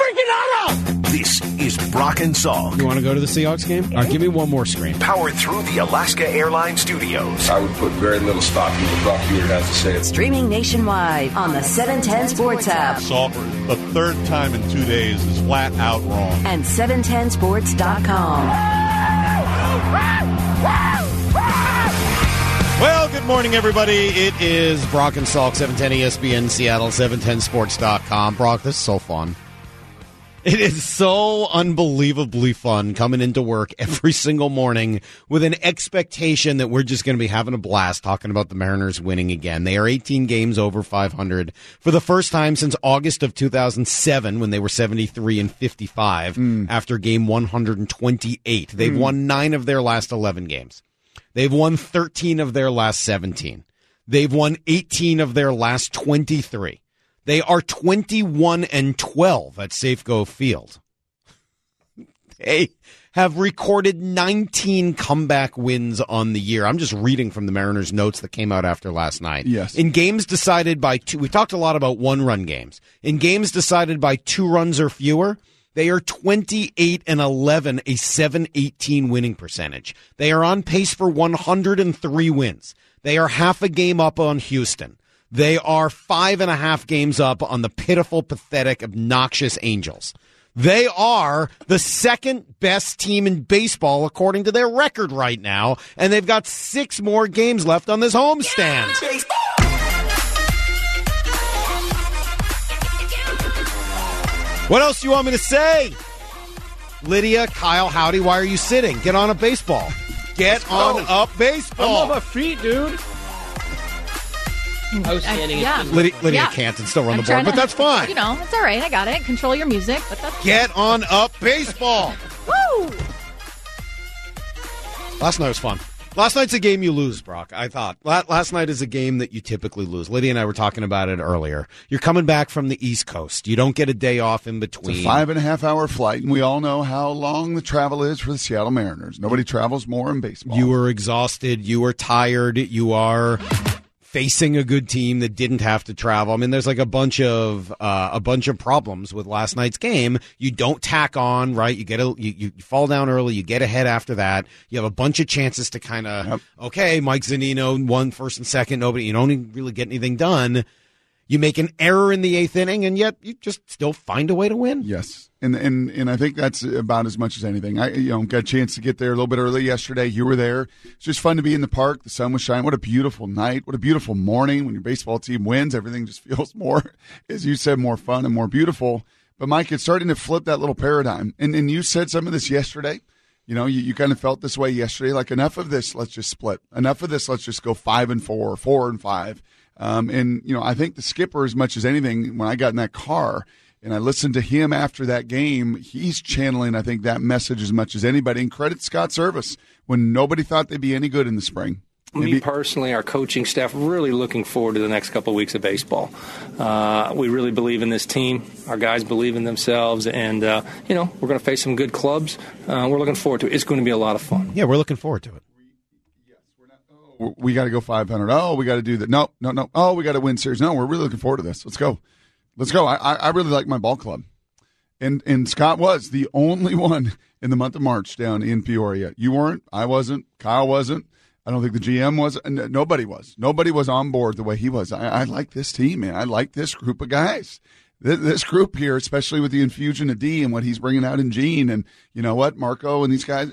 freaking auto! This is Brock and Salk. You want to go to the Seahawks game? All right, give me one more screen. Powered through the Alaska Airlines Studios. I would put very little stock in what Brock Huard has to say. Streaming nationwide on the 710 Sports app. Salk, the third time in 2 days is flat out wrong. And 710sports.com. Well, good morning, everybody. It is Brock and Salk, 710 ESPN Seattle, 710sports.com. Brock, this is so fun. It is so unbelievably fun coming into work every single morning with an expectation that we're just going to be having a blast talking about the Mariners winning again. They are 18 games over 500 for the first time since August of 2007 when they were 73-55 after game 128. They've won 9 of their last 11 games. They've won 13 of their last 17. They've won 18 of their last 23. They are 21-12 at Safeco Field. They have recorded 19 comeback wins on the year. I'm just reading from the Mariners' notes that came out after last night. Yes. In games decided by 2, we talked a lot about one-run games. In games decided by 2 runs or fewer, they are 28-11, a .718 winning percentage. They are on pace for 103 wins. They are half a game up on Houston. They are 5.5 games up on the pitiful, pathetic, obnoxious Angels. They are the second best team in baseball according to their record right now, and they've got 6 more games left on this homestand. Yeah! What else do you want me to say? Lydia, Kyle, howdy, why are you sitting? Get on a baseball. Get on up baseball. I'm on my feet, dude. I was standing. Lydia can't and still run the board, but that's fine. You know, it's all right. I got it. Control your music, but that's Get on up baseball. Woo! Last night was fun. Last night's a game you lose, Brock, I thought. Last night is a game that you typically lose. Lydia and I were talking about it earlier. You're coming back from the East Coast. You don't get a day off in between. It's a 5.5-hour flight, and we all know how long the travel is for the Seattle Mariners. Nobody travels more in baseball. You were exhausted. You were tired. You are facing a good team that didn't have to travel. I mean, there's like a bunch of problems with last night's game. You don't tack on, right? You fall down early. You get ahead after that. You have a bunch of chances to kind of, okay, Mike Zunino won first and second. You don't really get anything done. You make an error in the 8th inning, and yet you just still find a way to win. Yes, and I think that's about as much as anything. I got a chance to get there a little bit early yesterday. You were there. It's just fun to be in the park. The sun was shining. What a beautiful night. What a beautiful morning. When your baseball team wins, everything just feels more, as you said, more fun and more beautiful. But, Mike, it's starting to flip that little paradigm. And you said some of this yesterday. You know, you kind of felt this way yesterday. Like, enough of this, let's just split. Enough of this, let's just go 5-4, 4-5. And, I think the skipper, as much as anything, when I got in that car and I listened to him after that game, he's channeling, I think, that message as much as anybody. And credit Scott Service when nobody thought they'd be any good in the spring. Me personally, our coaching staff, really looking forward to the next couple of weeks of baseball. We really believe in this team. Our guys believe in themselves. And, we're going to face some good clubs. We're looking forward to it. It's going to be a lot of fun. Yeah, we're looking forward to it. We got to go 500. Oh, we got to do that. No. Oh, we got to win series. No, we're really looking forward to this. Let's go. I really like my ball club. And Scott was the only one in the month of March down in Peoria. You weren't. I wasn't. Kyle wasn't. I don't think the GM was. Nobody was. Nobody was on board the way he was. I like this team, man. I like this group of guys. This group here, especially with the infusion of D and what he's bringing out in Gene, and you know what, Marco and these guys,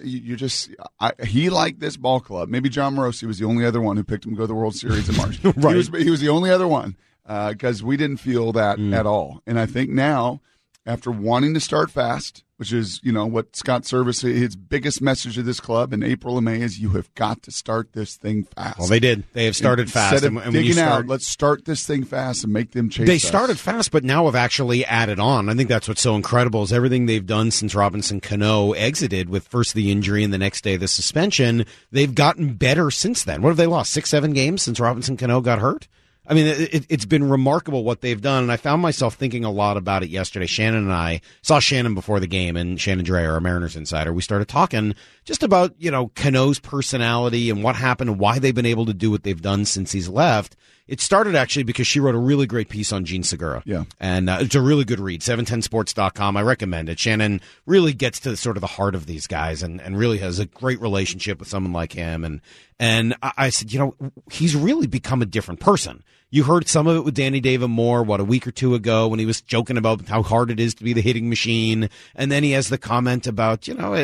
he liked this ball club. Maybe John Morosi was the only other one who picked him to go to the World Series in March. Right. He was the only other one because we didn't feel that at all. And I think now, after wanting to start fast, which is, what Scott Service, his biggest message to this club in April and May is you have got to start this thing fast. Well, they did. They have started fast. Instead of digging out, let's start this thing fast and make them chase They us. started fast, but now have actually added on. I think that's what's so incredible is everything they've done since Robinson Cano exited with first the injury and the next day the suspension. They've gotten better since then. What have they lost? 6-7 games since Robinson Cano got hurt? I mean, it's been remarkable what they've done, and I found myself thinking a lot about it yesterday. Shannon and I saw Shannon before the game, and Shannon Dreyer, our Mariners insider, we started talking just about, Cano's personality and what happened and why they've been able to do what they've done since he's left. it started actually because she wrote a really great piece on Gene Segura. Yeah. And it's a really good read, 710sports.com. I recommend it. Shannon really gets to sort of the heart of these guys and really has a great relationship with someone like him. And I said, he's really become a different person. You heard some of it with Danny David Moore, a week or two ago when he was joking about how hard it is to be the hitting machine. And then he has the comment about,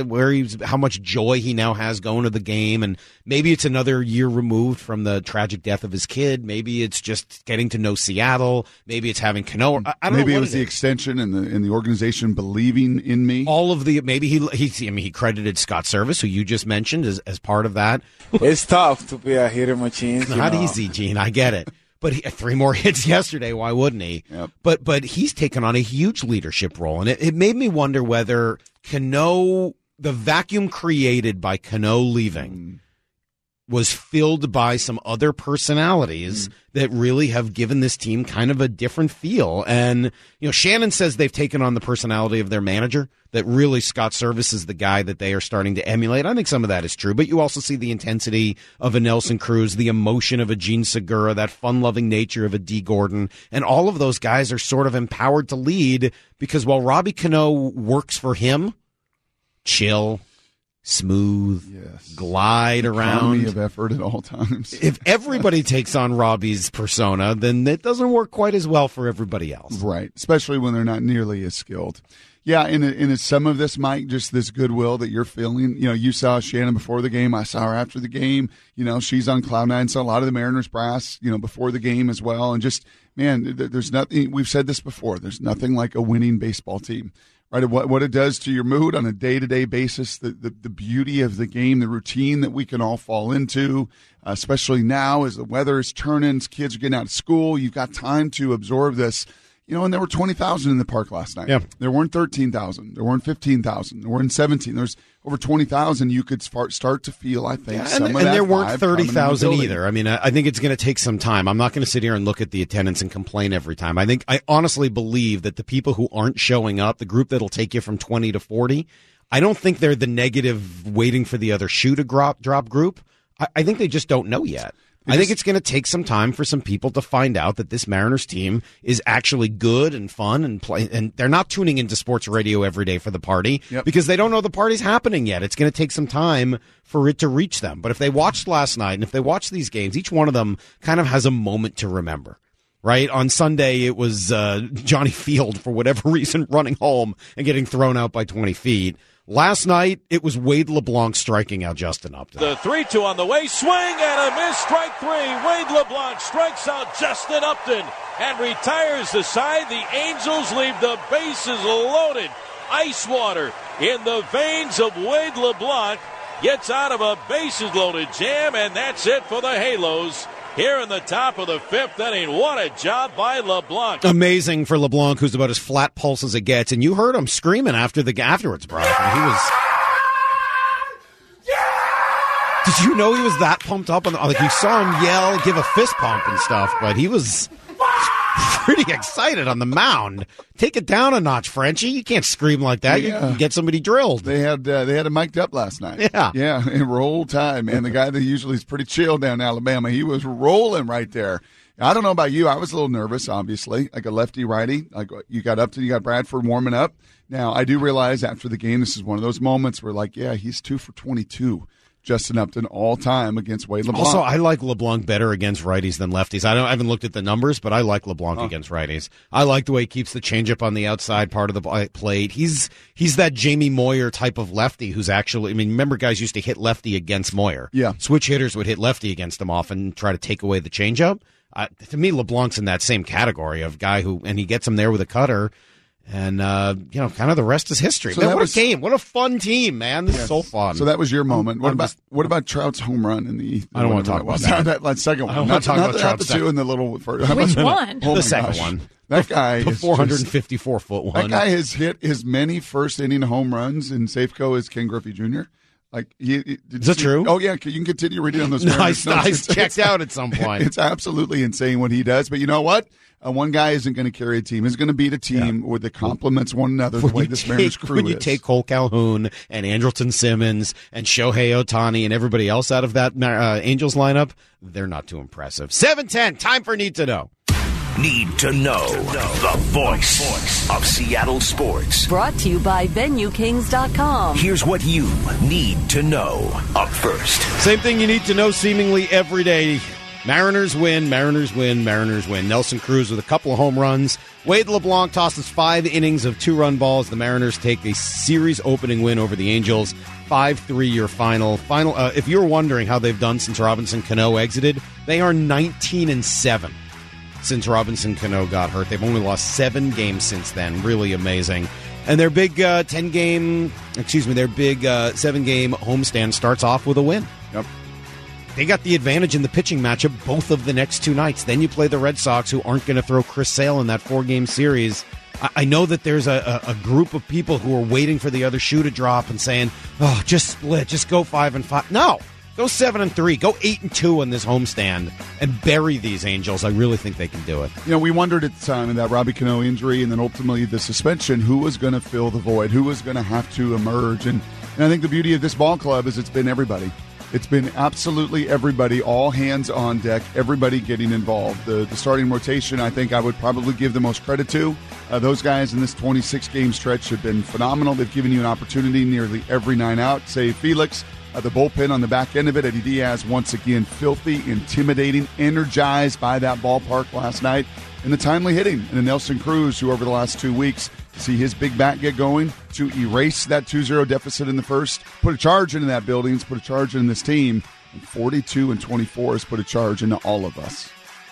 how much joy he now has going to the game. And maybe it's another year removed from the tragic death of his kid. Maybe it's just getting to know Seattle. Maybe it's having Cano. I don't know. Maybe it was the extension and the organization believing in me. All of maybe he credited Scott Service, who you just mentioned, as part of that. It's tough to be a hitter machine. It's not easy, Gene. I get it. But he had 3 more hits yesterday. Why wouldn't he? Yep. But he's taken on a huge leadership role. And it made me wonder whether Cano, the vacuum created by Cano leaving, was filled by some other personalities that really have given this team kind of a different feel. And, Shannon says they've taken on the personality of their manager, that really Scott Service is the guy that they are starting to emulate. I think some of that is true, but you also see the intensity of a Nelson Cruz, the emotion of a Gene Segura, that fun-loving nature of a D. Gordon, and all of those guys are sort of empowered to lead because while Robbie Cano works for him, chill, smooth, glide around. Economy of effort at all times. If everybody takes on Robbie's persona, then it doesn't work quite as well for everybody else. Right, especially when they're not nearly as skilled. Yeah, in some of this, Mike, just this goodwill that you're feeling. You saw Shannon before the game. I saw her after the game. She's on cloud nine. Saw a lot of the Mariners brass, before the game as well. And just, man, there's nothing. We've said this before. There's nothing like a winning baseball team. Right, what it does to your mood on a day-to-day basis, the beauty of the game, the routine that we can all fall into, especially now as the weather is turning, kids are getting out of school. You've got time to absorb this. And there were 20,000 in the park last night. Yeah. There weren't 13,000. There weren't 15,000. There weren't 17. There's over 20,000. You could start to feel, I think, some of that. And there weren't 30,000 either. either. I mean, I think it's going to take some time. I'm not going to sit here and look at the attendance and complain every time. I honestly believe that the people who aren't showing up, the group that'll take you from 20 to 40, I don't think they're the negative waiting for the other shoe to drop group. I think they just don't know yet. I think it's going to take some time for some people to find out that this Mariners team is actually good and fun and play. And they're not tuning into sports radio every day for the party because they don't know the party's happening yet. It's going to take some time for it to reach them. But if they watched last night and if they watched these games, each one of them kind of has a moment to remember. Right? On Sunday, it was Johnny Field, for whatever reason, running home and getting thrown out by 20 feet. Last night, it was Wade LeBlanc striking out Justin Upton. The 3-2 on the way, swing and a miss, strike 3. Wade LeBlanc strikes out Justin Upton and retires the side. The Angels leave the bases loaded. Ice water in the veins of Wade LeBlanc. Gets out of a bases-loaded jam, and that's it for the Halos. Here in the top of the 5th inning. What a job by LeBlanc. Amazing for LeBlanc, who's about as flat pulse as it gets. And you heard him screaming afterwards, Brian. He was... Did you know he was that pumped up? You saw him yell, give a fist pump and stuff, but he was pretty excited on the mound. Take it down a notch, Frenchie. You can't scream like that. Yeah. You can get somebody drilled. They had him mic'd up last night. Yeah, in roll time, man. The guy that usually is pretty chill down in Alabama, he was rolling right there. I don't know about you. I was a little nervous, obviously, like a lefty-righty. Like you got Bradford warming up. Now, I do realize after the game, this is one of those moments where, he's 2 for 22. Justin Upton all time against Wade LeBlanc. Also, I like LeBlanc better against righties than lefties. I haven't looked at the numbers, but I like LeBlanc against righties. I like the way he keeps the changeup on the outside part of the plate. He's that Jamie Moyer type of lefty who's actually, remember guys used to hit lefty against Moyer. Yeah. Switch hitters would hit lefty against him often and try to take away the changeup. To me, LeBlanc's in that same category of guy and he gets him there with a cutter. And, kind of the rest is history. So man, what a game. What a fun team, man. This is so fun. So that was your moment. What about Trout's home run in the... I don't want to talk about that. That second one. I don't want to talk about Trout's the two in the little... Which one? The second one. That guy... The 454-foot one. That guy has hit as many first-inning home runs in Safeco as Ken Griffey Jr. Like, is that true? Oh, yeah. You can continue reading on those. No, I notes. checked out at some point. It's absolutely insane what he does. But you know what? One guy isn't going to carry a team. He's going to beat a team with the complements one another the way this Mariners crew is. When you take Cole Calhoun and Andrelton Simmons and Shohei Ohtani and everybody else out of that Angels lineup, they're not too impressive. 7:10, time for Need to Know. Need to know. The voice of Seattle sports. Brought to you by VenueKings.com. Here's what you need to know up first. Same thing you need to know seemingly every day. Mariners win, Mariners win, Mariners win. Nelson Cruz with a couple of home runs. Wade LeBlanc tosses 5 innings of 2-run balls. The Mariners take a series opening win over the Angels. 5-3 your final. If you're wondering how they've done since Robinson Cano exited, they are 19-7. Since Robinson Cano got hurt. They've only lost 7 games since then. Really amazing. And their big 7-game homestand starts off with a win. Yep. They got the advantage in the pitching matchup both of the next 2 nights. Then you play the Red Sox, who aren't going to throw Chris Sale in that 4-game series. I know that there's a group of people who are waiting for the other shoe to drop and saying, oh, just split, just go 5-5. No. Go 7-3. Go 8-2 in this homestand and bury these Angels. I really think they can do it. You know, we wondered at the time in that Robbie Cano injury and then ultimately the suspension, who was going to fill the void, who was going to have to emerge. And I think the beauty of this ball club is it's been everybody. It's been absolutely everybody, all hands on deck, everybody getting involved. The starting rotation, I think I would probably give the most credit to. Those guys in this 26-game stretch have been phenomenal. They've given you an opportunity nearly every 9 out. Say Felix. The bullpen on the back end of it, Eddie Diaz once again filthy, intimidating, energized by that ballpark last night. And the timely hitting. And Nelson Cruz, who over the last 2 weeks, to see his big bat get going, to erase that 2-0 deficit in the first, put a charge into that building, put a charge in this team. And 42-24 has put a charge into all of us.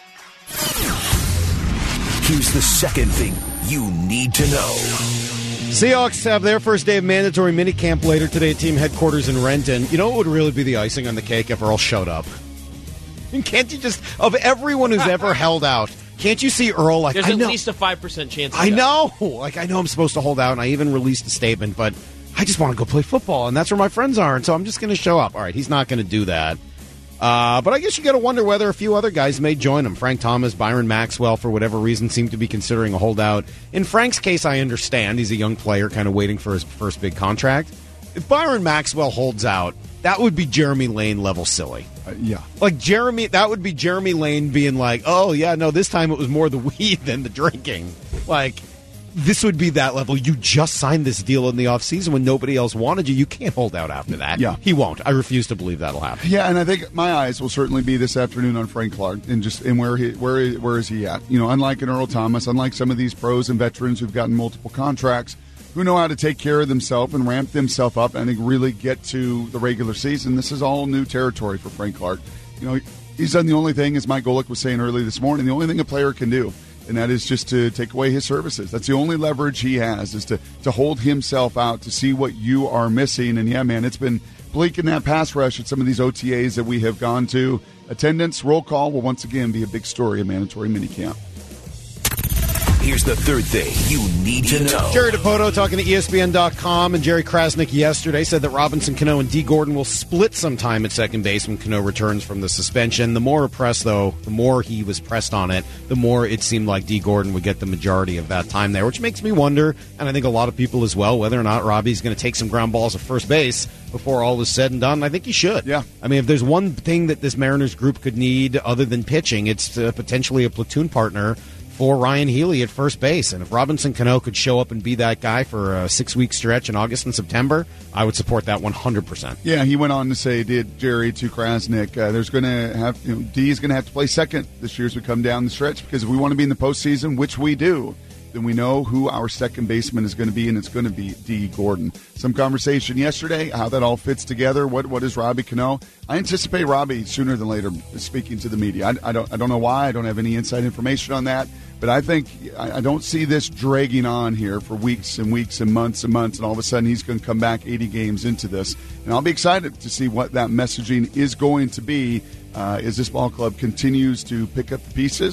Here's the second thing you need to know. Seahawks have their first day of mandatory minicamp later today at team headquarters in Renton. You know what would really be the icing on the cake if Earl showed up? And can't you just, of everyone who's ever held out, can't you see Earl like, there's at least a 5% chance. I know. Like, I know I'm supposed to hold out, and I even released a statement, but I just want to go play football, and that's where my friends are, and so I'm just going to show up. All right, he's not going to do that. But I guess you got to wonder whether a few other guys may join him. Frank Thomas, Byron Maxwell, for whatever reason, seem to be considering a holdout. In Frank's case, I understand. He's a young player kind of waiting for his first big contract. If Byron Maxwell holds out, that would be Jeremy Lane level silly. Yeah. Like that would be Jeremy Lane being like, oh, yeah, no, this time it was more the weed than the drinking. Like, this would be that level. You just signed this deal in the offseason when nobody else wanted you. You can't hold out after that. Yeah. He won't. I refuse to believe that'll happen. Yeah, and I think my eyes will certainly be this afternoon on Frank Clark and where is he at? You know, unlike an Earl Thomas, unlike some of these pros and veterans who've gotten multiple contracts, who know how to take care of themselves and ramp themselves up and I think really get to the regular season. This is all new territory for Frank Clark. You know, he's done the only thing, as Mike Golick was saying earlier this morning, the only thing a player can do, and that is just to take away his services. That's the only leverage he has, is to hold himself out, to see what you are missing. And, yeah, man, it's been bleak in that pass rush at some of these OTAs that we have gone to. Attendance, roll call will once again be a big story of mandatory minicamp. Here's the third thing you need to know. Jerry Dipoto talking to ESPN.com, and Jerry Krasnick yesterday said that Robinson Cano and Dee Gordon will split sometime at second base when Cano returns from the suspension. The more pressed, though, the more he was pressed on it, the more it seemed like Dee Gordon would get the majority of that time there, which makes me wonder, and I think a lot of people as well, whether or not Robbie's going to take some ground balls at first base before all is said and done. I think he should. Yeah. I mean, if there's one thing that this Mariners group could need other than pitching, it's potentially a platoon partner for Ryan Healy at first base. And if Robinson Cano could show up and be that guy for a 6-week stretch in August and September, I would support that 100%. Yeah, he went on to say, did Jerry to Krasnick, there's going to have, D is going to have to play second this year as we come down the stretch, because if we want to be in the postseason, which we do, then we know who our second baseman is going to be, and it's going to be Dee Gordon. Some conversation yesterday, how that all fits together. What is Robbie Cano? I anticipate Robbie sooner than later speaking to the media. I don't know why. I don't have any inside information on that. But I think I don't see this dragging on here for weeks and weeks and months, and all of a sudden he's going to come back 80 games into this. And I'll be excited to see what that messaging is going to be as this ball club continues to pick up the pieces.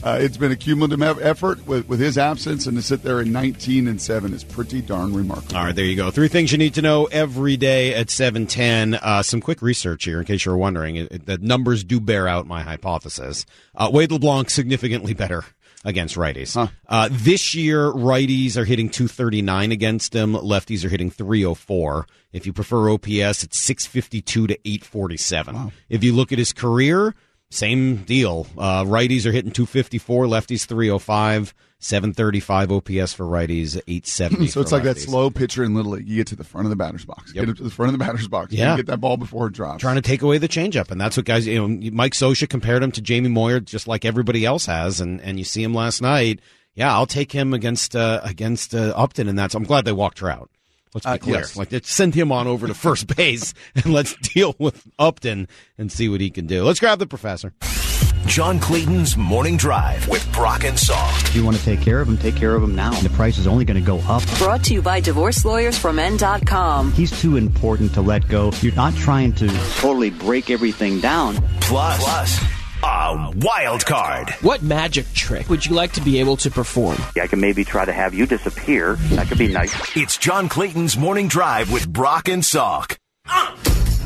It's been a cumulative effort with his absence, and to sit there in 19-7 is pretty darn remarkable. All right, there you go. 3 things you need to know every day at 7:10. Some quick research here, in case you're wondering. The numbers do bear out my hypothesis. Wade LeBlanc significantly better against righties. This year, righties are hitting 239 against him. Lefties are hitting 304. If you prefer OPS, it's 652 to 847. Wow. If you look at his career, same deal. Righties are hitting 254, lefties 305, 735 OPS for righties, 870 So it's for like lefties. that slow pitcher in Little League. You get to the front of the batter's box. Yep. Get up to the front of the batter's box. Yeah. You get that ball before it drops. Trying to take away the changeup, and that's what guys. Mike Scioscia compared him to Jamie Moyer, just like everybody else has, and you see him last night. Yeah, I'll take him against Upton, and I'm glad they walked Trout. Let's be clear. Yes. Like, send him on over to first base, and let's deal with Upton and see what he can do. Let's grab the professor. John Clayton's Morning Drive with Brock and Salk. If you want to take care of him now. The price is only going to go up. Brought to you by DivorceLawyersForMen.com. He's too important to let go. You're not trying to totally break everything down. Plus, a wild card. What magic trick would you like to be able to perform? I can maybe try to have you disappear. That could be nice. It's John Clayton's Morning Drive with Brock and Salk. All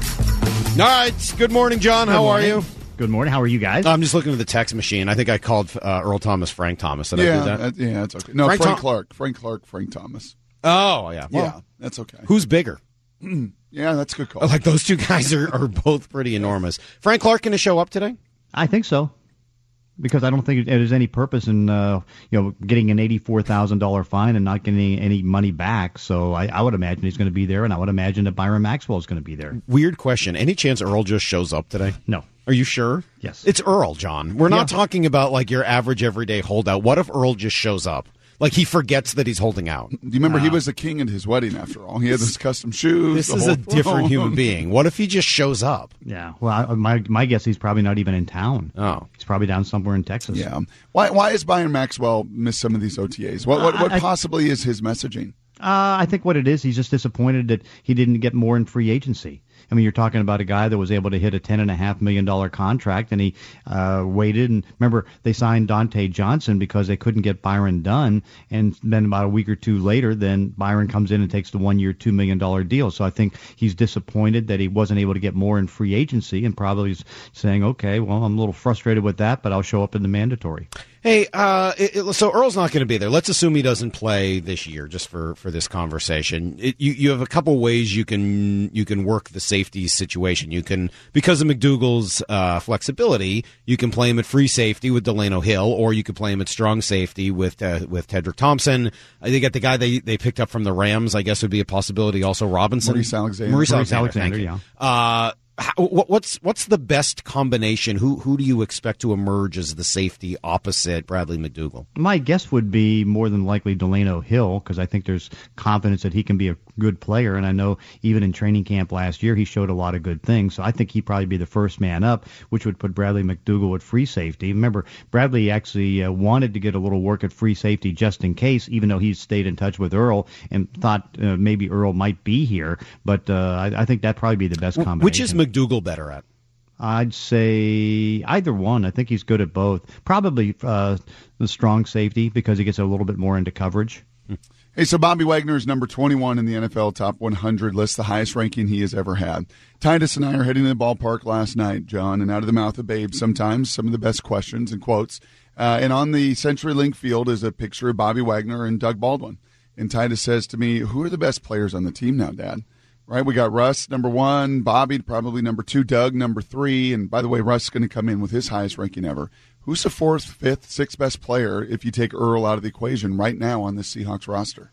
right. Good morning, John. How are you? Good morning. How are you guys? I'm just looking at the text machine. I think I called Earl Thomas Frank Thomas. Did I do that? Yeah, that's okay. No, Frank Clark. Frank Thomas. Oh, yeah. Well, yeah, that's okay. Who's bigger? Yeah, that's a good call. Like, those two guys are both pretty enormous. Frank Clark going to show up today? I think so, because I don't think there's any purpose in getting an $84,000 fine and not getting any money back. So I would imagine he's going to be there, and I would imagine that Byron Maxwell is going to be there. Weird question. Any chance Earl just shows up today? No. Are you sure? Yes. It's Earl, John. We're not talking about like your average everyday holdout. What if Earl just shows up? Like, he forgets that he's holding out. Do you remember he was the king at his wedding, after all? He had those custom shoes. This is a different human being. What if he just shows up? Yeah. Well, my guess he's probably not even in town. Oh. He's probably down somewhere in Texas. Yeah. Why is Byron Maxwell missed some of these OTAs? What possibly is his messaging? I think what it is, he's just disappointed that he didn't get more in free agency. I mean, you're talking about a guy that was able to hit a $10.5 million contract, and he waited. And remember, they signed Dante Johnson because they couldn't get Byron done. And then about a week or two later, then Byron comes in and takes the 1-year, $2 million deal. So I think he's disappointed that he wasn't able to get more in free agency, and probably is saying, okay, well, I'm a little frustrated with that, but I'll show up in the mandatory. Hey, so Earl's not going to be there. Let's assume he doesn't play this year, just for this conversation. You have a couple ways you can work the safety situation. You can, because of McDougal's flexibility, you can play him at free safety with Delano Hill, or you could play him at strong safety with Tedrick Thompson. I think the guy they picked up from the Rams, I guess, would be a possibility. Also, Robinson, Maurice Alexander. Yeah. What's the best combination? Who do you expect to emerge as the safety opposite Bradley McDougall? My guess would be more than likely Delano Hill, because I think there's confidence that he can be a good player, and I know even in training camp last year he showed a lot of good things. So I think he'd probably be the first man up, which would put Bradley McDougall at free safety. Remember, Bradley actually wanted to get a little work at free safety just in case, even though he stayed in touch with Earl and thought maybe Earl might be here. But I think that'd probably be the best combination. Which is McDougall better at? I'd say either one. I think he's good at both. Probably the strong safety, because he gets a little bit more into coverage. Hey, so Bobby Wagner is number 21 in the NFL Top 100 list, the highest ranking he has ever had. Titus and I are heading to the ballpark last night, John, and out of the mouth of babes sometimes some of the best questions and quotes. And on the CenturyLink field is a picture of Bobby Wagner and Doug Baldwin. And Titus says to me, who are the best players on the team now, Dad? Right, we got Russ, number 1, Bobby, probably number 2, Doug, number 3. And by the way, Russ is going to come in with his highest ranking ever. Who's the 4th, 5th, 6th best player if you take Earl out of the equation right now on this Seahawks roster?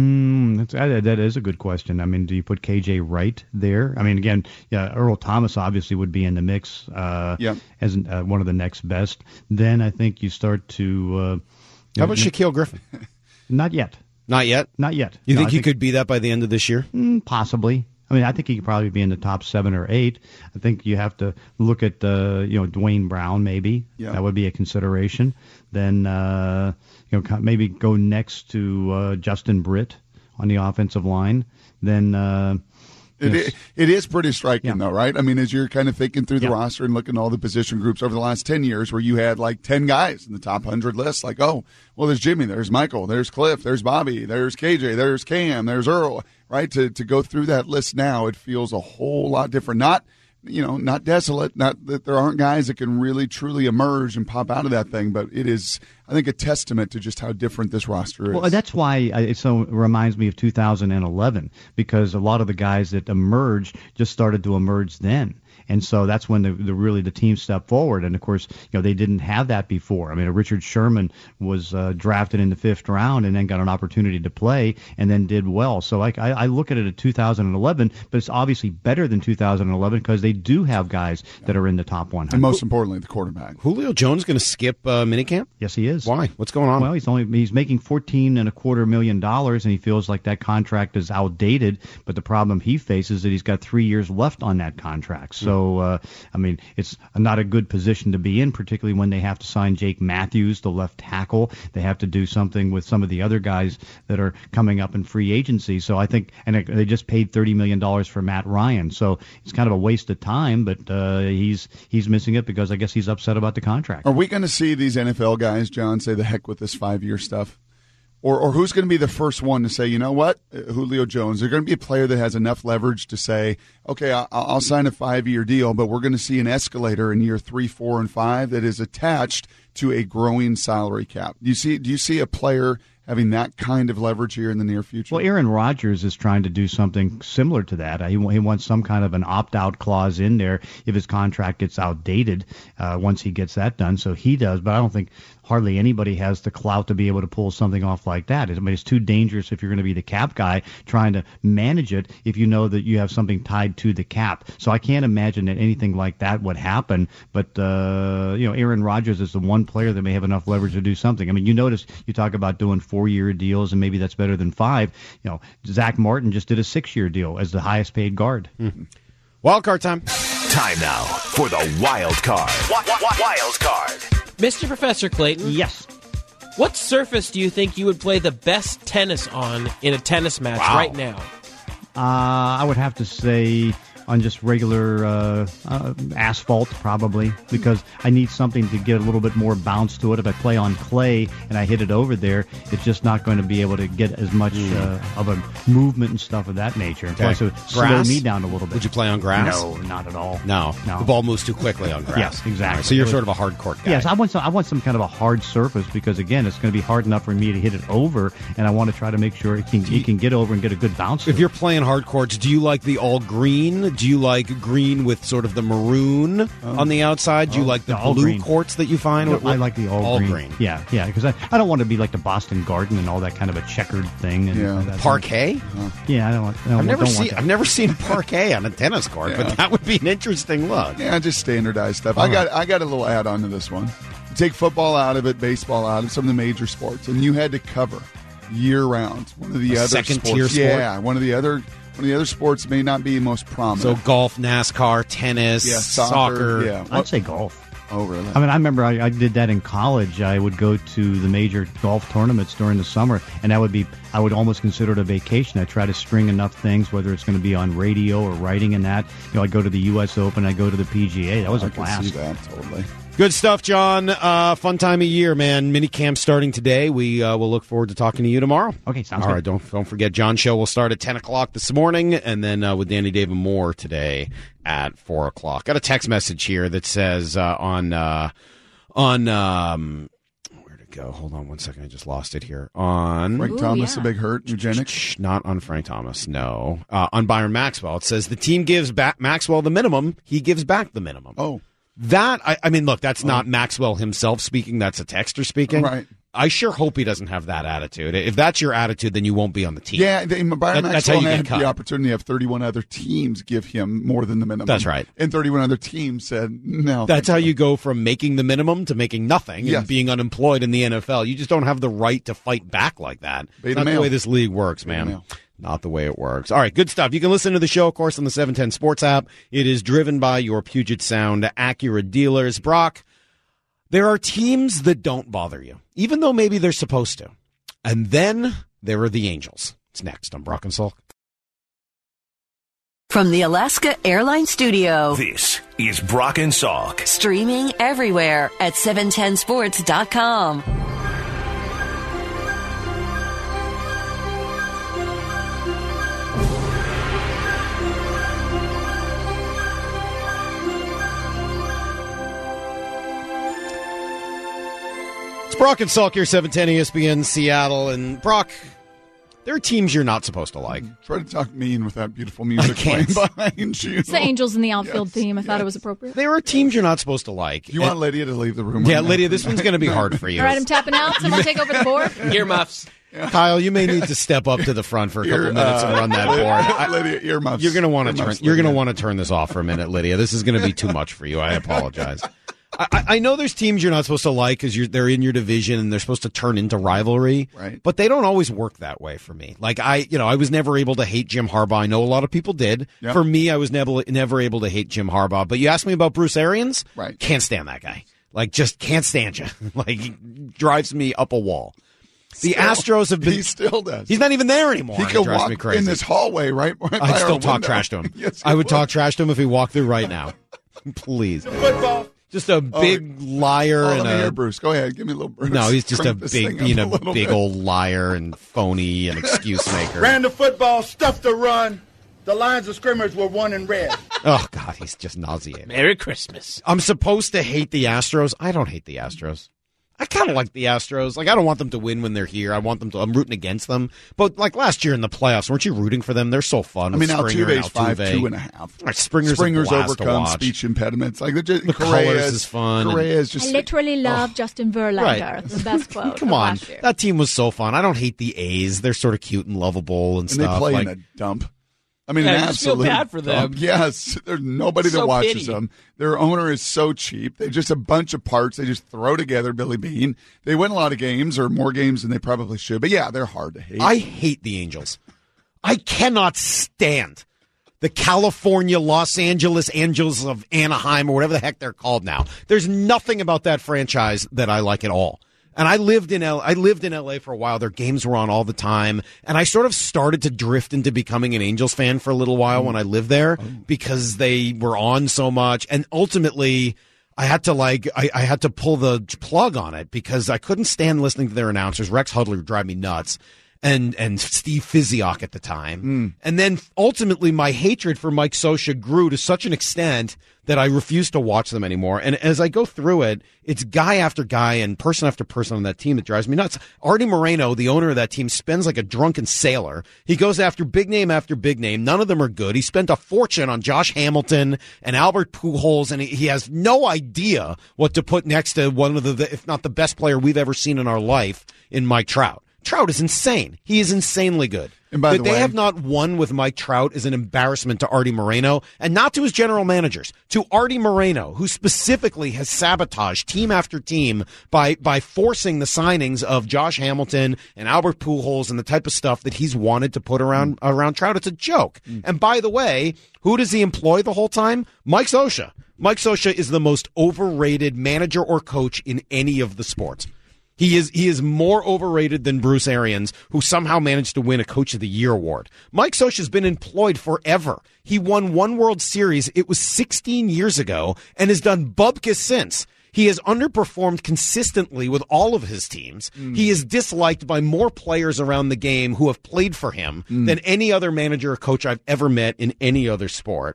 That is a good question. I mean, do you put KJ Wright there? I mean, again, Earl Thomas obviously would be in the mix as one of the next best. Then I think you start to... How about Shaquille Griffin? Not yet. Not yet? Not yet. You think he could be that by the end of this year? Possibly. I mean, I think he could probably be in the top 7 or 8. I think you have to look at, Dwayne Brown maybe. Yeah. That would be a consideration. Then, maybe go next to Justin Britt on the offensive line. Then, It is pretty striking, though, right? I mean, as you're kind of thinking through the roster and looking at all the position groups over the last 10 years where you had like 10 guys in the top 100 list, like, oh, well, there's Jimmy, there's Michael, there's Cliff, there's Bobby, there's KJ, there's Cam, there's Earl, right? To go through that list now, it feels a whole lot different. Not desolate, not that there aren't guys that can really, truly emerge and pop out of that thing, but it is, I think, a testament to just how different this roster is. Well, that's why it reminds me of 2011, because a lot of the guys that emerged just started to emerge then. And so that's when the team stepped forward. And, of course, they didn't have that before. I mean, Richard Sherman was drafted in the 5th round and then got an opportunity to play and then did well. So I look at it at 2011, but it's obviously better than 2011 because they do have guys that are in the top 100. And most importantly, the quarterback. Julio Jones going to skip minicamp? Yes, he is. Why? What's going on? Well, he's making $14.25 million, and he feels like that contract is outdated. But the problem he faces is that he's got 3 years left on that contract. So, I mean, it's not a good position to be in, particularly when they have to sign Jake Matthews, the left tackle. They have to do something with some of the other guys that are coming up in free agency. So I think, and they just paid $30 million for Matt Ryan. So it's kind of a waste of time, but he's missing it because I guess he's upset about the contract. Are we going to see these NFL guys, John, say the heck with this 5-year stuff? Or who's going to be the first one to say, you know what, Julio Jones, they're going to be a player that has enough leverage to say, okay, I'll sign a 5-year deal, but we're going to see an escalator in year 3, 4, and 5 that is attached to a growing salary cap. Do you see a player having that kind of leverage here in the near future? Well, Aaron Rodgers is trying to do something similar to that. He wants some kind of an opt-out clause in there if his contract gets outdated once he gets that done. So he does, but I don't think hardly anybody has the clout to be able to pull something off like that. I mean, it's too dangerous if you're going to be the cap guy trying to manage it if you know that you have something tied to the cap. So I can't imagine that anything like that would happen. But, Aaron Rodgers is the one player that may have enough leverage to do something. I mean, you notice you talk about doing 4-year deals, and maybe that's better than 5. Zach Martin just did a 6-year deal as the highest paid guard. Mm-hmm. Wild card time. Time now for the wild card. Wild card. Mr. Professor Clayton. Yes. What surface do you think you would play the best tennis on in a tennis match right now? I would have to say on just regular asphalt, probably, because I need something to get a little bit more bounce to it. If I play on clay and I hit it over there, it's just not going to be able to get as much of a movement and stuff of that nature. Okay. Plus, it would slow me down a little bit. Would you play on grass? No, not at all. No. The ball moves too quickly on grass. Yes, exactly. Right, so you're sort of a hard court guy. Yes, I want some kind of a hard surface because, again, it's going to be hard enough for me to hit it over, and I want to try to make sure it can get over and get a good bounce. If you're playing hard courts, do you like the all green? Do you like green with sort of the maroon on the outside? Do you like the blue green courts that you find? I like the all green. Yeah, because I don't want to be like the Boston Garden and all that kind of a checkered thing. And Parquet? Yeah, I don't want I've never seen parquet on a tennis court, but that would be an interesting look. Yeah, just standardized stuff. I got a little add-on to this one. You take football out of it, baseball out of some of the major sports, and you had to cover year-round one of the other second-tier sports. sport? Yeah, one of the other sports may not be most prominent. So golf, NASCAR, tennis, soccer. Yeah. I'd say golf. Oh, really? I mean, I remember I did that in college. I would go to the major golf tournaments during the summer, and I would almost consider it a vacation. I'd try to string enough things, whether it's going to be on radio or writing and that. I'd go to the U.S. Open. I'd go to the PGA. That was a blast. I can see that, totally. Good stuff, John. Fun time of year, man. Mini camp starting today. We will look forward to talking to you tomorrow. Okay, sounds good. All right, don't forget, John's show will start at 10 o'clock this morning, and then with Danny David Moore today at 4 o'clock. Got a text message here that says on where'd it go? Hold on one second. I just lost it here. On Frank Thomas, a big hurt, eugenics? Not on Frank Thomas, no. On Byron Maxwell. It says the team gives back Maxwell the minimum. He gives back the minimum. Oh. That, I mean, look, that's not Maxwell himself speaking. That's a texter speaking. Right. I sure hope he doesn't have that attitude. If that's your attitude, then you won't be on the team. Yeah, Byron Maxwell had cut. the opportunity of 31 other teams give him more than the minimum. That's right. And 31 other teams said no. That's how you go from making the minimum to making nothing and being unemployed in the NFL. You just don't have the right to fight back like that. That's not the way this league works, man. Not the way it works. All right, good stuff. You can listen to the show, of course, on the 710 Sports app. It is driven by your Puget Sound Acura dealers. Brock, there are teams that don't bother you, even though maybe they're supposed to. And then there are the Angels. It's next on Brock and Salk. From the Alaska Airlines Studio. This is Brock and Salk. Streaming everywhere at 710sports.com. It's Brock and Salk here, 710 ESPN Seattle. And Brock, there are teams you're not supposed to like. Try to talk mean with that beautiful music playing behind you. It's the Angels in the outfield theme. I thought it was appropriate. There are teams you're not supposed to like. Do you want Lydia to leave the room? Yeah, Lydia, this one's going to be hard for you. All right, I'm tapping out. Someone take over the board. Earmuffs. Yeah. Kyle, you may need to step up to the front for a couple of minutes and run that board. Lydia, earmuffs. You're going to want to turn. You're going to want to turn this off for a minute, Lydia. This is going to be too much for you. I apologize. I know there's teams you're not supposed to like because they're in your division and they're supposed to turn into rivalry, right? But they don't always work that way for me. Like I was never able to hate Jim Harbaugh. I know a lot of people did. Yep. For me, I was never able to hate Jim Harbaugh. But you asked me about Bruce Arians, right? Can't stand that guy. Like just can't stand you. Like he drives me up a wall. The Astros have been. He still does. He's not even there anymore. He could drives walk me crazy. in this hallway, right? I'd still talk trash to him. Yes, I would talk trash to him if he walked through right now. Please. Football. Just a big liar and let me hear Bruce. Go ahead, give me a little Bruce. No, he's just Crank this thing up a little big bit. old liar and phony and excuse maker. Ran the football, stuffed the run. The lines of scrimmage were won in red. Oh God, he's just nauseating. Merry Christmas. I'm supposed to hate the Astros. I don't hate the Astros. I kind of like the Astros. Like I don't want them to win when they're here. I'm rooting against them. But like last year in the playoffs, weren't you rooting for them? They're so fun. I mean, Springer Altuve's and 5.5. Right, Springer's a blast overcome to watch. speech impediments. Like the colors is fun. Correa is just. I literally love Justin Verlander. Right. The best quote. Come on, last year. that team was so fun. I don't hate the A's. They're sort of cute and lovable and stuff. They play like, in a dump. I mean, Yeah, an I just feel absolute bad for them. dump. Yes, there's nobody So that watches pity. them. Their owner is so cheap. They're just a bunch of parts. They just throw together Billy Bean. They win a lot of games, or more games than they probably should. But yeah, they're hard to hate. I hate the Angels. I cannot stand the California, Los Angeles Angels of Anaheim, or whatever the heck they're called now. There's nothing about that franchise that I like at all. And I lived in LA for a while. Their games were on all the time. And I sort of started to drift into becoming an Angels fan for a little while when I lived there because they were on so much. And ultimately, I had to I had to pull the plug on it because I couldn't stand listening to their announcers. Rex Hudler would drive me nuts. And Steve Physioc at the time. And then ultimately my hatred for Mike Scioscia grew to such an extent that I refused to watch them anymore. And as I go through it, it's guy after guy and person after person on that team that drives me nuts. Artie Moreno, the owner of that team, spends like a drunken sailor. He goes after big name after big name. None of them are good. He spent a fortune on Josh Hamilton and Albert Pujols, and he has no idea what to put next to one of the, if not the best player we've ever seen in our life, in Mike Trout. Trout is insane. He is insanely good. And by that the they way, have not won with Mike Trout is an embarrassment to Artie Moreno, and not to his general managers, to Artie Moreno, who specifically has sabotaged team after team by forcing the signings of Josh Hamilton and Albert Pujols and the type of stuff that he's wanted to put around Trout. It's a joke. And by the way, who does he employ the whole time? Mike Scioscia. Mike Scioscia is the most overrated manager or coach in any of the sports. He is more overrated than Bruce Arians, who somehow managed to win a Coach of the Year award. Mike Scioscia has been employed forever. He won one World Series. It was 16 years ago and has done bupkis since. He has underperformed consistently with all of his teams. He is disliked by more players around the game who have played for him than any other manager or coach I've ever met in any other sport.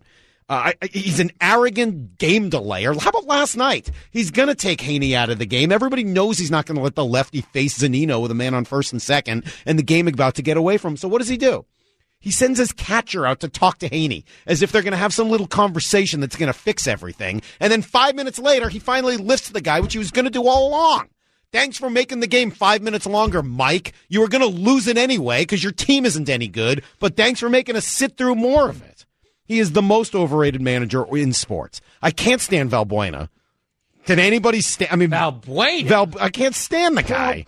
He's an arrogant game delayer. How about last night? He's going to take Haney out of the game. Everybody knows he's not going to let the lefty face Zunino with a man on first and second and the game about to get away from him. So what does he do? He sends his catcher out to talk to Haney as if they're going to have some little conversation that's going to fix everything. And then 5 minutes later, he finally lifts the guy, which he was going to do all along. Thanks for making the game 5 minutes longer, Mike. You were going to lose it anyway because your team isn't any good, but thanks for making us sit through more of it. He is the most overrated manager in sports. I can't stand Valbuena. Can anybody stand? I mean, Valbuena. I can't stand the guy.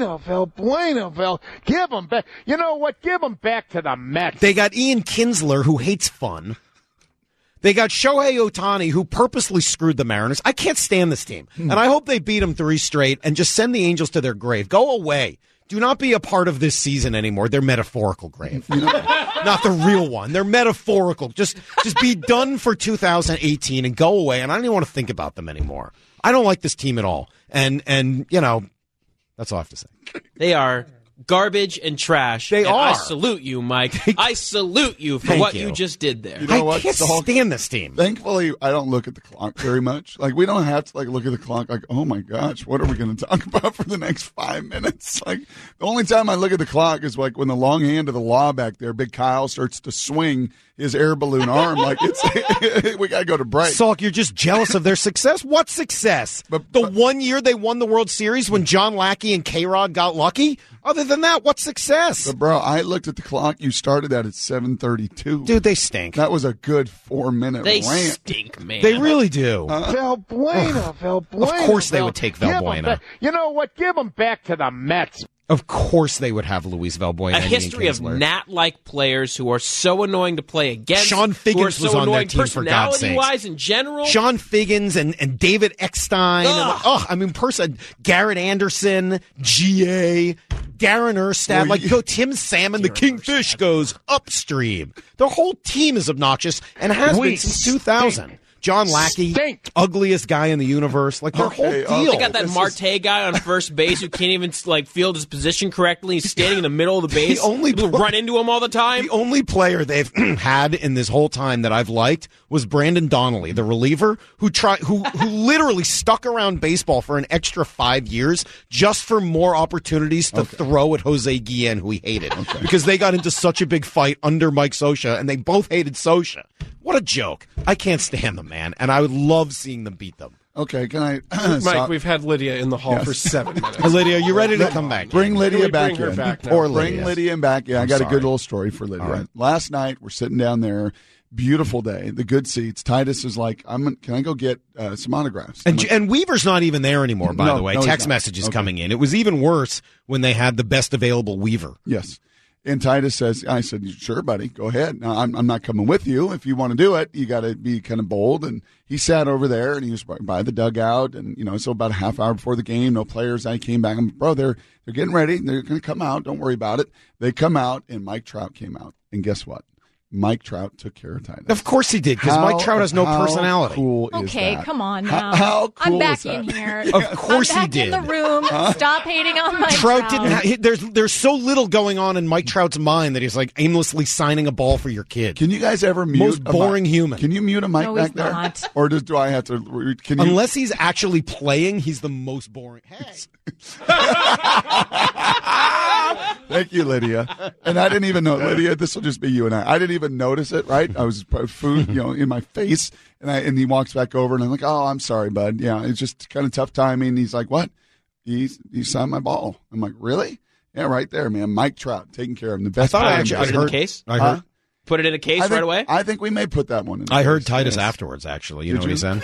Valbuena. Give him back. You know what? Give him back to the Mets. They got Ian Kinsler, who hates fun. They got Shohei Ohtani, who purposely screwed the Mariners. I can't stand this team. And I hope they beat them 3 straight and just send the Angels to their grave. Go away. do not be a part of this season anymore. They're metaphorical grave. Not the real one. They're metaphorical. Just be done for 2018 and go away, and I don't even want to think about them anymore. I don't like this team at all. And that's all I have to say. They are garbage and trash. They are. I salute you, Mike. I salute you for what you just did there. You know I can't stand this team. Thankfully, I don't look at the clock very much. Like, we don't have to look at the clock like, oh my gosh, what are we going to talk about for the next 5 minutes? Like, the only time I look at the clock is like when the long hand of the law back there, Big Kyle, starts to swing his air balloon arm. Like, it's we got to go to break. Salk, you're just jealous of their success? What success? But the 1 year they won the World Series when John Lackey and K-Rod got lucky? Other than that, what success? But, bro, I looked at the clock. You started that at 7:32. Dude, they stink. That was a good 4-minute They rant. stink, man. They really do. Valbuena. Of course they would take Valbuena. You know what? Give him back to the Mets. Of course they would have Luis Valbuena. A history of gnat-like players who are so annoying to play against. Sean Figgins who are so was on their annoying team, for God's sakes. personality-wise in general. Sean Figgins and David Eckstein. Garrett Anderson, G.A., Darren Erstad. Tim Salmon, the Kingfish goes upstream. The whole team is obnoxious and has been since 2000. John Lackey, ugliest guy in the universe. Like, their whole deal. They got that Marte guy on first base who can't even field his position correctly. He's standing in the middle of the base. People run into him all the time. The only player they've had in this whole time that I've liked was Brandon Donnelly, the reliever, who literally stuck around baseball for an extra 5 years just for more opportunities to throw at Jose Guillen, who he hated. Because they got into such a big fight under Mike Scioscia, and they both hated Scioscia. What a joke. I can't stand them, man, and I would love seeing them beat them. Okay, can I... Mike, we've had Lydia in the hall for 7 minutes. Lydia, you ready to come back? Bring Lydia back in. Poor Lydia. Bring Lydia back. Yeah, I got a good little story for Lydia. Right. Last night, we're sitting down there. Beautiful day. The good seats. Titus is like, can I go get some autographs? And Weaver's not even there anymore, by the way. No, Text messages coming in. It was even worse when they had the best available Weaver. Yes. And Titus says, I said, sure, buddy, go ahead. Now, I'm not coming with you. If you want to do it, you got to be kind of bold. And he sat over there, and he was by the dugout. And, so about a half hour before the game, no players. I came back. Bro, they're getting ready. They're going to come out. Don't worry about it. They come out, and Mike Trout came out. And guess what? Mike Trout took care of Titus. Of course he did, because Mike Trout has no personality. Cool okay, is that? come on now. How cool I'm back is that? in here. Of course I'm back he did. in the room. Stop hating on Mike Trout didn't. There's so little going on in Mike Trout's mind that he's like aimlessly signing a ball for your kid. Can you guys ever mute most boring human? Can you mute a mic No, back he's there? not. Or do I have to? Unless he's actually playing, he's the most boring. Hey. Thank you, Lydia. And I didn't even know, Lydia, this will just be you and I didn't even notice it, right? I was food, in my face, and he walks back over, and I'm like, oh, I'm sorry, bud. Yeah, it's just kind of tough timing. He's like, what? He signed my ball. I'm like, really? Yeah, right there, man. Mike Trout, taking care of him. The best. Put it in a case? I heard. Put it in a case right away? I think we may put that one in. I heard Titus afterwards, actually. You know what he said?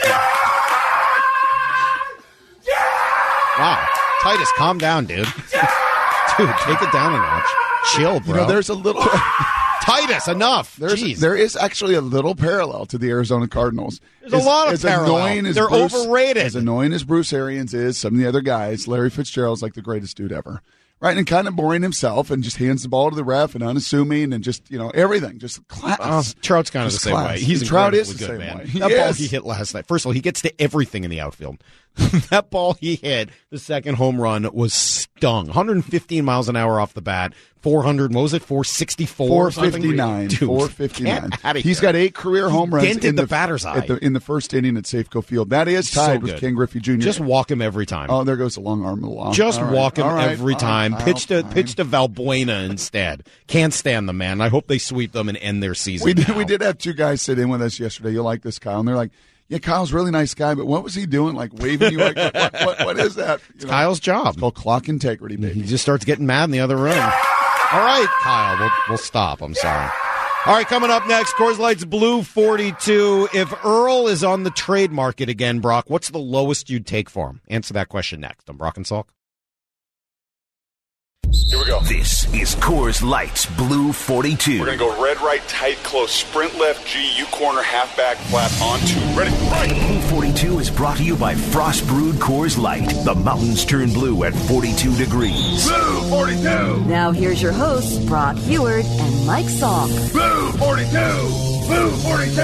Wow. Titus, calm down, dude. Dude, take it down a notch. Chill, bro. There's a little... Titus, enough. There is actually a little parallel to the Arizona Cardinals. There's a lot of parallel. They're overrated. As annoying as Bruce Arians is, some of the other guys, Larry Fitzgerald's like the greatest dude ever. Right, and kind of boring himself and just hands the ball to the ref and unassuming and just, everything. Just class. Trout's kind of the same way. Trout is the good, same man. way. That ball he hit last night. First of all, he gets to everything in the outfield. That ball he hit, the second home run, was stung. 115 miles an hour off the bat. 400, what was it, 464? 459. Dude, 459. He's got 8 career home runs dented the batter's eye. in the first inning at Safeco Field. That is tied with Ken Griffey Jr. Just walk him every time. Oh, there goes the long arm of the law. Just walk him every time. Pitch to Valbuena instead. Can't stand the man. I hope they sweep them and end their season. We did have 2 guys sit in with us yesterday. You'll like this, Kyle. And they're like, yeah, Kyle's a really nice guy, but what was he doing? Like waving you? Like what is that? It's Kyle's job. It's called clock integrity, baby. He just starts getting mad in the other room. All right, Kyle, we'll stop. I'm sorry. All right, coming up next, Coors Light's Blue 42. If Earl is on the trade market again, Brock, what's the lowest you'd take for him? Answer that question next on Brock and Salk. Here we go. This is Coors Light's Blue 42. We're going to go red, right, tight, close, sprint left, G, U corner, halfback, flat, on 2. Ready? Right. Blue 42 is brought to you by Frost Brewed Coors Light. The mountains turn blue at 42 degrees. Blue 42. Now here's your hosts, Brock Heward and Mike Salk. Blue 42. Blue 42.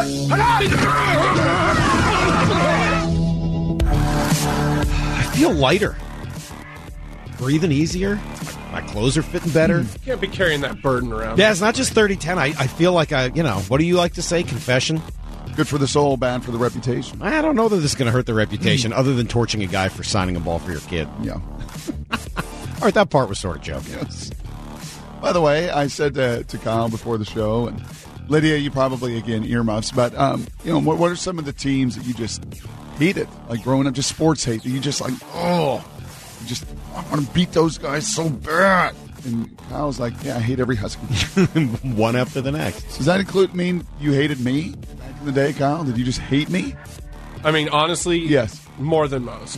I feel lighter. Breathing easier. My clothes are fitting better. You can't be carrying that burden around. Yeah, it's not just 30-10. I feel like what do you like to say? Confession? Good for the soul, bad for the reputation. I don't know that this is going to hurt the reputation other than torching a guy for signing a ball for your kid. Yeah. All right, that part was sort of joking. Yes. By the way, I said to Kyle before the show, and Lydia, you probably, again, earmuffs, but, what are some of the teams that you just hated? Like growing up, just sports hate, that you just like, I want to beat those guys so bad. And Kyle's like, yeah, I hate every Husky. One after the next. Does that mean you hated me back in the day, Kyle? Did you just hate me? I mean, honestly, yes, more than most.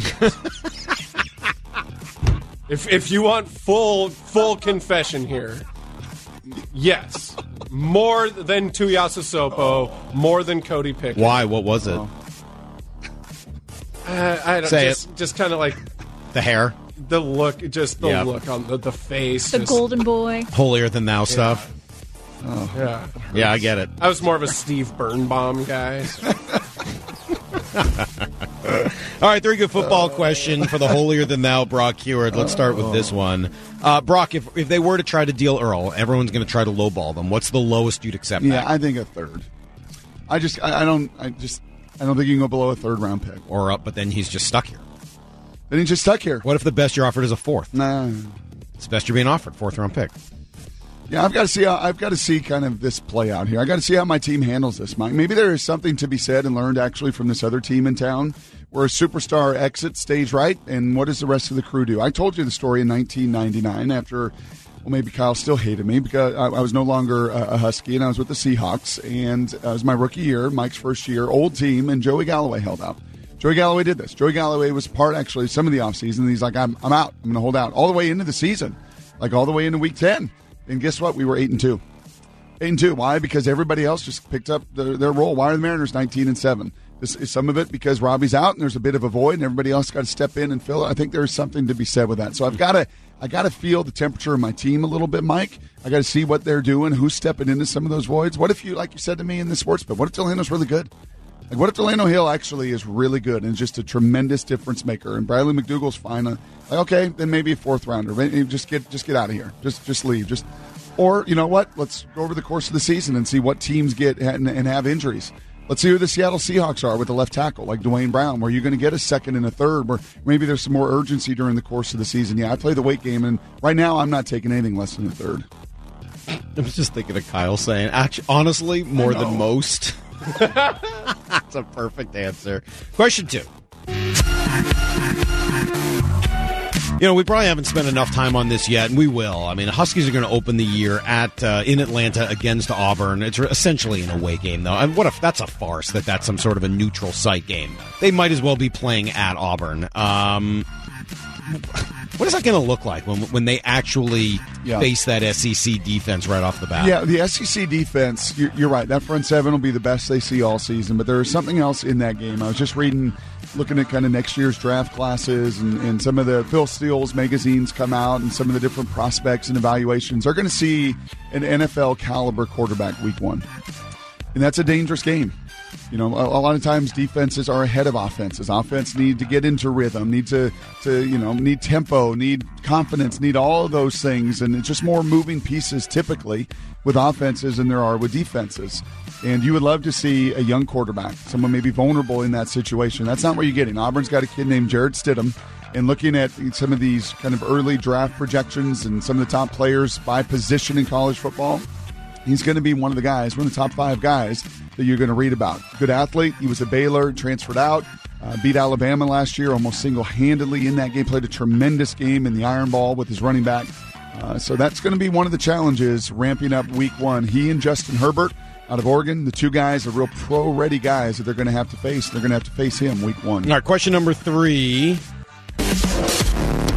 If you want full confession here, yes, more than Tuiasosopo, more than Cody Pickett. Why? What was it? I don't Say just kind of like the hair. The look, just the look on the face. The golden boy. Holier than thou stuff. Oh. Yeah. Yeah, I get it. I was more of a Steve Birnbaum guy. All right, very good football question for the holier than thou, Brock Heward. Let's start with this one. Brock, if they were to try to deal Earl, everyone's going to try to lowball them. What's the lowest you'd accept? Yeah, back? I think a third. I don't think you can go below a third round pick. Or up, but then he's just stuck here. Then he's just stuck here. What if the best you're offered is a fourth? Nah. It's the best you're being offered, fourth round pick. Yeah, I've got to see kind of this play out here. I got to see how my team handles this, Mike. Maybe there is something to be said and learned actually from this other team in town, where a superstar exits stage right, and what does the rest of the crew do? I told you the story in 1999 after, well, maybe Kyle still hated me because I was no longer a Husky, and I was with the Seahawks, and it was my rookie year, Mike's first year, old team, and Joey Galloway held out. Joey Galloway did this. Joey Galloway was part, actually, some of the offseason. He's like, I'm out. I'm going to hold out all the way into the season, like all the way into week 10. And guess what? We were 8-2. 8-2. Why? Because everybody else just picked up their role. Why are the Mariners 19-7? This is some of it because Robbie's out and there's a bit of a void, and everybody else got to step in and fill it. I think there's something to be said with that. So I got to feel the temperature of my team a little bit, Mike. I got to see what they're doing, who's stepping into some of those voids. What if you, like you said to me in the sports bit, what if Delano's really good? Like, what if Delano Hill actually is really good and just a tremendous difference maker, and Bradley McDougall's fine? Like, okay, then maybe a fourth rounder. Maybe just get out of here. Just leave. Or you know what? Let's go over the course of the season and see what teams get and have injuries. Let's see who the Seattle Seahawks are with the left tackle, like Dwayne Brown, where you're going to get a second and a third, where maybe there's some more urgency during the course of the season. Yeah, I play the weight game, and right now I'm not taking anything less than a third. I was just thinking of Kyle saying, actually, honestly, more than most. That's a perfect answer. Question 2. We probably haven't spent enough time on this yet, and we will. I mean, the Huskies are going to open the year in Atlanta against Auburn. It's essentially an away game, though. And what if that's a farce, that's some sort of a neutral site game? They might as well be playing at Auburn. What is that going to look like when they actually face that SEC defense right off the bat? Yeah, the SEC defense, you're right. That front seven will be the best they see all season, but there is something else in that game. I was just looking at kind of next year's draft classes, and some of the Phil Steele's magazines come out, and some of the different prospects and evaluations. They're going to see an NFL caliber quarterback week 1. And that's a dangerous game. A lot of times defenses are ahead of offenses. Offense need to get into rhythm, need need tempo, need confidence, need all of those things. And it's just more moving pieces typically with offenses than there are with defenses. And you would love to see a young quarterback, someone maybe vulnerable in that situation. That's not what you're getting. Auburn's got a kid named Jarrett Stidham. And looking at some of these kind of early draft projections and some of the top players by position in college football, he's going to be one of the guys, one of the top 5 guys that you're going to read about. Good athlete. He was at Baylor, transferred out, beat Alabama last year almost single-handedly in that game, played a tremendous game in the Iron Ball with his running back. So that's going to be one of the challenges ramping up week 1. He and Justin Herbert out of Oregon, the two guys are real pro-ready guys that they're going to have to face. They're going to have to face him week 1. All right, question number 3.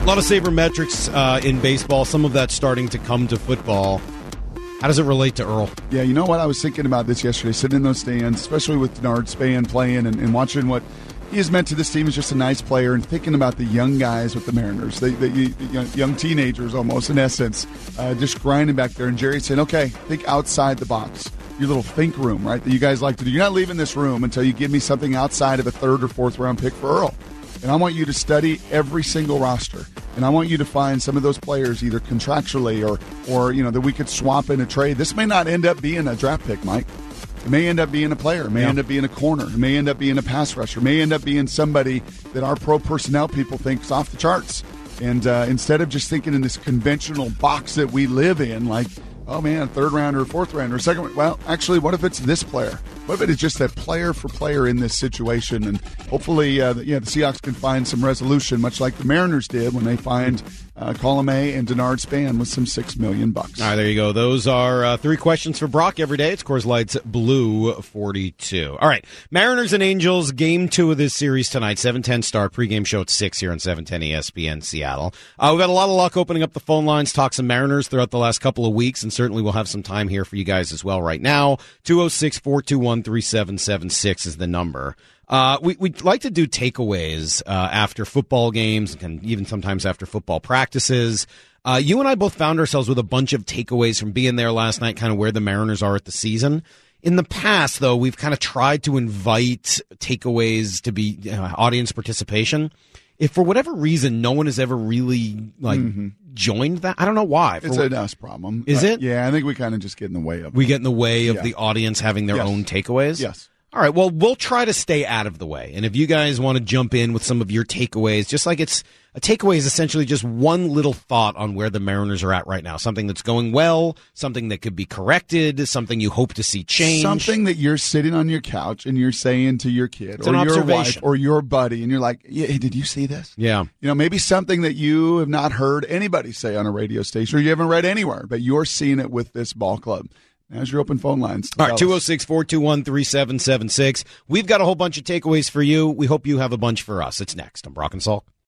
A lot of sabermetrics in baseball. Some of that's starting to come to football. How does it relate to Earl? Yeah, you know what? I was thinking about this yesterday, sitting in those stands, especially with Denard Span playing and watching what he has meant to this team as just a nice player, and thinking about the young guys with the Mariners, the young teenagers almost, in essence, just grinding back there. And Jerry saying, okay, think outside the box. Your little think room, right, that you guys like to do. You're not leaving this room until you give me something outside of a 3rd or 4th round pick for Earl. And I want you to study every single roster. And I want you to find some of those players either contractually or that we could swap in a trade. This may not end up being a draft pick, Mike. It may end up being a player. It may end up being a corner. It may end up being a pass rusher. It may end up being somebody that our pro personnel people think is off the charts. And instead of just thinking in this conventional box that we live in, like, oh, man, 3rd rounder, 4th rounder, 2nd round. Well, actually, what if it's this player? What if it is just that player for player in this situation? And hopefully, the Seahawks can find some resolution, much like the Mariners did when they find Column A and Denard Span with some $6 million. All right, there you go. Those are 3 questions for Brock every day. It's Coors Light's Blue 42. All right, Mariners and Angels, Game 2 of this series tonight, 7:10 start. Pregame show at 6 here on 710 ESPN Seattle. We've had a lot of luck opening up the phone lines, talk some Mariners throughout the last couple of weeks, and certainly we'll have some time here for you guys as well right now. 206-421-3776 is the number. We'd like to do takeaways after football games and even sometimes after football practices. You and I both found ourselves with a bunch of takeaways from being there last night, kind of where the Mariners are at the season. In the past, though, we've kind of tried to invite takeaways to be audience participation. If for whatever reason no one has ever really joined that, I don't know why. It's an us problem. Is it? Yeah, I think we kind of just get in the way of it. We get in the way of the audience having their own takeaways? Yes. All right, well, we'll try to stay out of the way. And if you guys want to jump in with some of your takeaways, just like it's a takeaway is essentially just one little thought on where the Mariners are at right now. Something that's going well, something that could be corrected, something you hope to see change. Something that you're sitting on your couch and you're saying to your kid or your wife or your buddy, and you're like, hey, did you see this? Yeah. Maybe something that you have not heard anybody say on a radio station or you haven't read anywhere, but you're seeing it with this ball club. Now's your open phone lines. All right, 206-421-3776. We've got a whole bunch of takeaways for you. We hope you have a bunch for us. It's next on Brock and Salk.